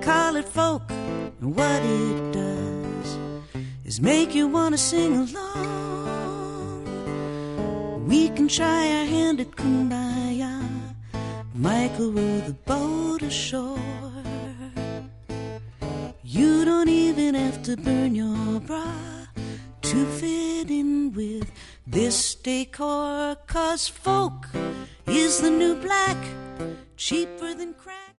call it folk, and what it does is make you want to sing along. We can try our hand at kumbaya. Michael row the boat ashore. You don't even have to burn your bra to fit in with this decor, 'cause folk is the new black, cheaper than crack.